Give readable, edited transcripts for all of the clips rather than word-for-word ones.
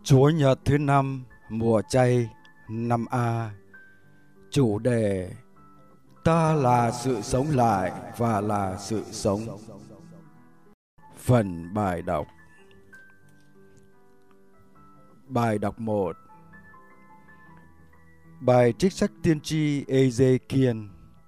Chúa Nhật thứ 5, mùa chay, năm A. Chủ đề: Ta là sự sống lại và là sự sống. Phần bài đọc. Bài đọc 1. Bài trích sách tiên tri Ê-dê-kiên.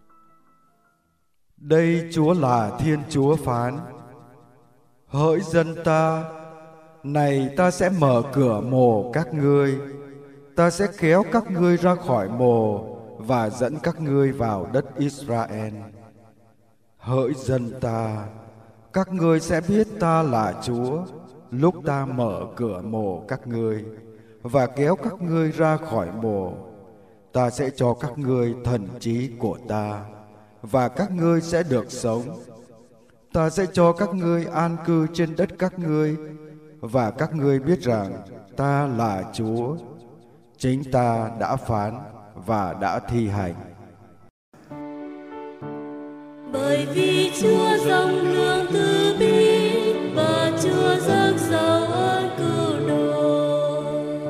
Đây Chúa là Thiên Chúa phán: Hỡi dân ta, này ta sẽ mở cửa mồ các ngươi, ta sẽ kéo các ngươi ra khỏi mồ và dẫn các ngươi vào đất Israel. Hỡi dân ta, các ngươi sẽ biết ta là Chúa, lúc ta mở cửa mồ các ngươi và kéo các ngươi ra khỏi mồ. Ta sẽ cho các ngươi thần trí của ta, và các ngươi sẽ được sống. Ta sẽ cho các ngươi an cư trên đất các ngươi, và các ngươi biết rằng ta là Chúa, chính ta đã phán và đã thi hành. Bởi vì Chúa rộng lượng từ bi và Chúa rắc rào ơn cứu độ.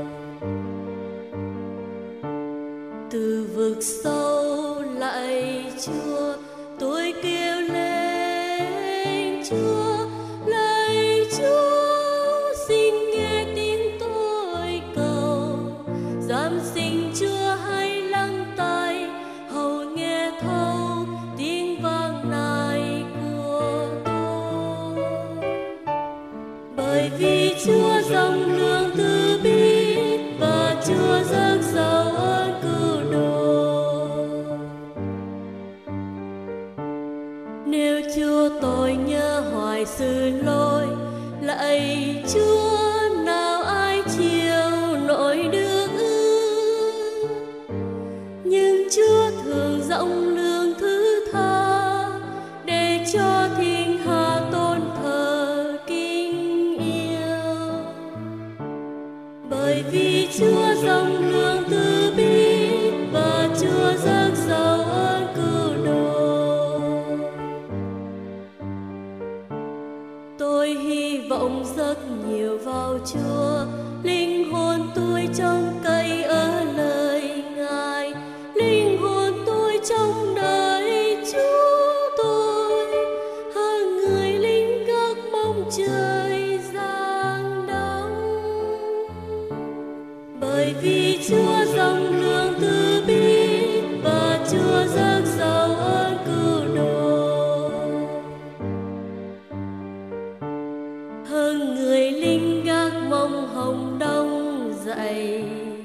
Từ vực sâu lạy Chúa, tôi kêu lên Chúa, lạy Chúa, xin nghe tiếng tôi cầu. Giam sinh Chúa hãy lắng tai, hầu nghe thấu tiếng vang này của tôi. Bởi vì Chúa rộng lượng từ bi và Chúa rắc rào ơn cứu độ. Nếu Chúa tôi nhớ hoài sự lỗi, lạy Chúa, nào ai chịu nổi được ư? Nhưng Chúa thường rộng lượng thứ tha, để cho thiên hạ tôn thờ kính yêu. Bởi vì Chúa rộng lượng từ bi và Chúa rắc rào ơn cứu độ. Tôi hy vọng rất nhiều vào Chúa, linh hồn tôi trông cậy ở lời Ngài, linh hồn tôi trông đợi Chúa tôi, hơn người lính gác mong trời giáng đông. Bởi vì Chúa rộng lượng từ bi và Chúa rắc rào ơn cứu độ, hơn người lính gác mong hồng đông dậy.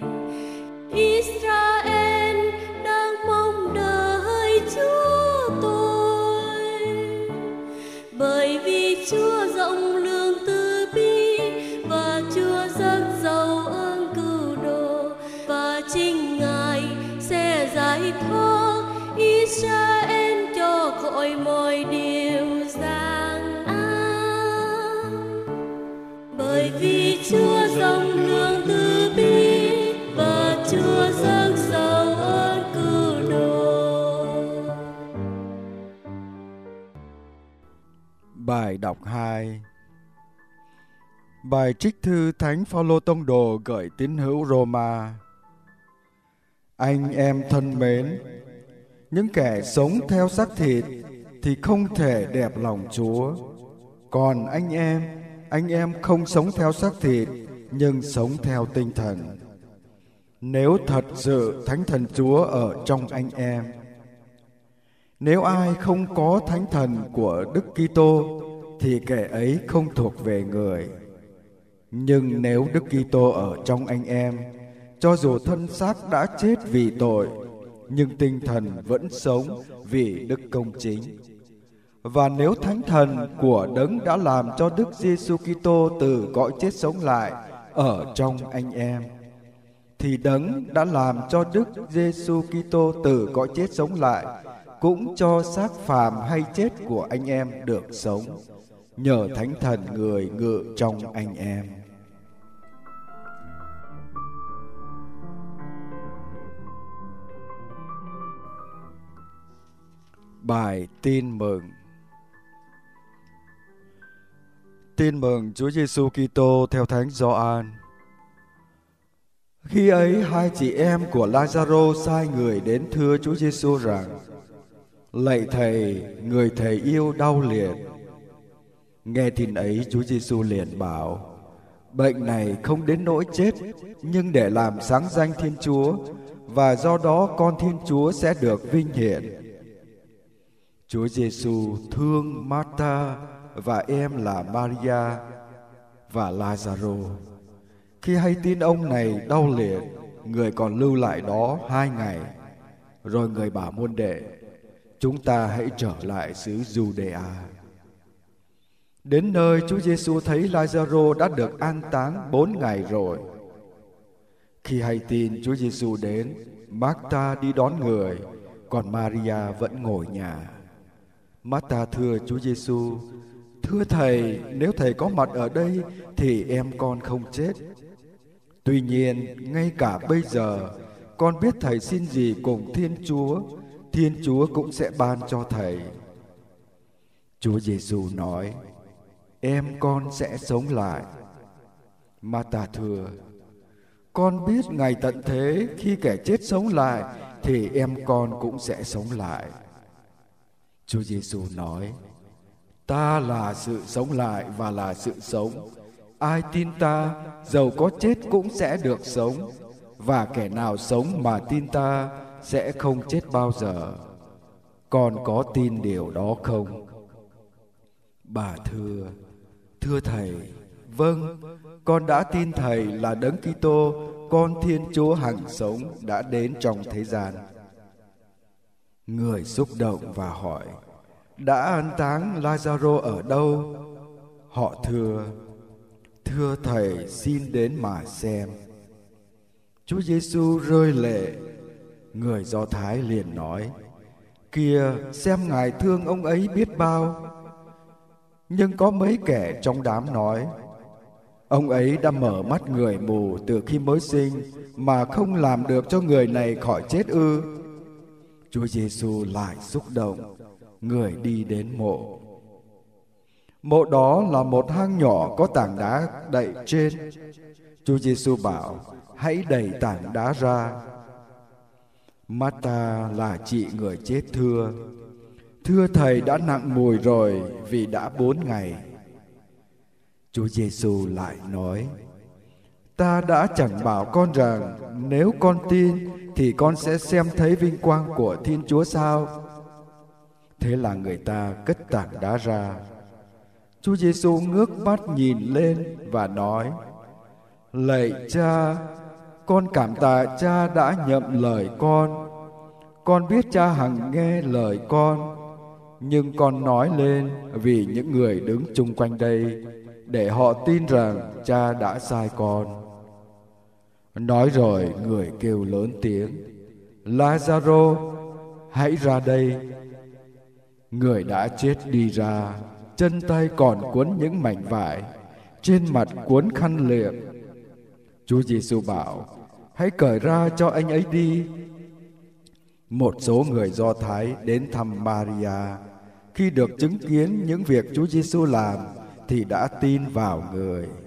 Israel đang mong đợi Chúa tôi. Bởi vì Chúa rộng lượng từ bi và Chúa rắc rào ơn cứu độ, và chính Ngài sẽ giải thoát Israel cho khỏi mọi điều gian ác. Bởi vì Chúa rộng lượng từ bi và Chúa rắc rào ơn cứu độ. Bài đọc 2. Bài trích thư Thánh Phaolô Tông đồ gửi tín hữu Roma. Anh em thân mến, những kẻ sống theo xác thịt thì không thể đẹp lòng Chúa. Còn anh em không sống theo xác thịt nhưng sống theo tinh thần. Nếu thật sự Thánh Thần Chúa ở trong anh em. Nếu ai không có Thánh Thần của Đức Kitô thì kẻ ấy không thuộc về người. Nhưng nếu Đức Kitô ở trong anh em, cho dù thân xác đã chết vì tội, nhưng tinh thần vẫn sống vì đức công chính. Và nếu Thánh Thần của Đấng đã làm cho Đức Giêsu Kitô từ cõi chết sống lại ở trong anh em, thì Đấng đã làm cho Đức Giêsu Kitô từ cõi chết sống lại cũng cho xác phàm hay chết của anh em được sống, nhờ Thánh Thần người ngự trong anh em. Bài tin mừng. Tin mừng Chúa Giêsu Kitô theo Thánh Gioan. Khi ấy hai chị em của Lazaro sai người đến thưa Chúa Giêsu rằng: Lạy Thầy, người Thầy yêu đau liệt. Nghe tin ấy, Chúa Giêsu liền bảo: Bệnh này không đến nỗi chết, nhưng để làm sáng danh Thiên Chúa, và do đó con Thiên Chúa sẽ được vinh hiển. Chúa Giêsu thương Martha và em là Maria và Lazaro. Khi hay tin ông này đau liệt, người còn lưu lại đó 2 ngày. Rồi người bảo môn đệ: Chúng ta hãy trở lại xứ Giu-đê-a. Đến nơi, Chúa Giêsu thấy Lazaro đã được an táng 4 ngày rồi. Khi hay tin Chúa Giêsu đến, Martha đi đón người, còn Maria vẫn ngồi nhà. Martha thưa Chúa Giêsu: Thưa Thầy, nếu Thầy có mặt ở đây thì em con không chết. Tuy nhiên, ngay cả bây giờ, con biết Thầy xin gì cùng Thiên Chúa cũng sẽ ban cho Thầy. Chúa Giêsu nói: Em con sẽ sống lại. Martha thưa: Con biết ngày tận thế, khi kẻ chết sống lại thì em con cũng sẽ sống lại. Chúa Giêsu nói: Ta là sự sống lại và là sự sống. Ai tin ta, dầu có chết cũng sẽ được sống, và kẻ nào sống mà tin ta sẽ không chết bao giờ. Con có tin điều đó không? Bà thưa: Thưa Thầy, vâng, con đã tin Thầy là Đấng Kitô, con Thiên Chúa hằng sống đã đến trong thế gian. Người xúc động và hỏi: Đã an táng Lazaro ở đâu? Họ thưa: Thưa Thầy, xin đến mà xem. Chúa Giêsu rơi lệ. Người Do Thái liền nói: Kìa, xem Ngài thương ông ấy biết bao. Nhưng có mấy kẻ trong đám nói: Ông ấy đã mở mắt người mù từ khi mới sinh, mà không làm được cho người này khỏi chết ư? Chúa Giêsu lại xúc động. Người đi đến mộ. Mộ đó là một hang nhỏ có tảng đá đậy trên. Chúa Giêsu bảo: Hãy đẩy tảng đá ra. Martha là chị người chết thưa: Thưa Thầy, đã nặng mùi rồi, vì đã 4 ngày. Chúa Giêsu lại nói: Ta đã chẳng bảo con rằng nếu con tin thì con sẽ xem thấy vinh quang của Thiên Chúa sao? Thế là người ta cất tảng đá ra. Chúa Giêsu ngước mắt nhìn lên và nói: Lạy Cha, con cảm tạ Cha đã nhậm lời con. Con biết Cha hằng nghe lời con, nhưng con nói lên vì những người đứng chung quanh đây, để họ tin rằng Cha đã sai con. Nói rồi, người kêu lớn tiếng: Lazaro, hãy ra đây. Người đã chết đi ra, chân tay còn quấn những mảnh vải, trên mặt quấn khăn liệm. Chúa Giêsu bảo: Hãy cởi ra cho anh ấy đi. Một số người Do Thái đến thăm Maria, khi được chứng kiến những việc Chúa Giêsu làm thì đã tin vào người.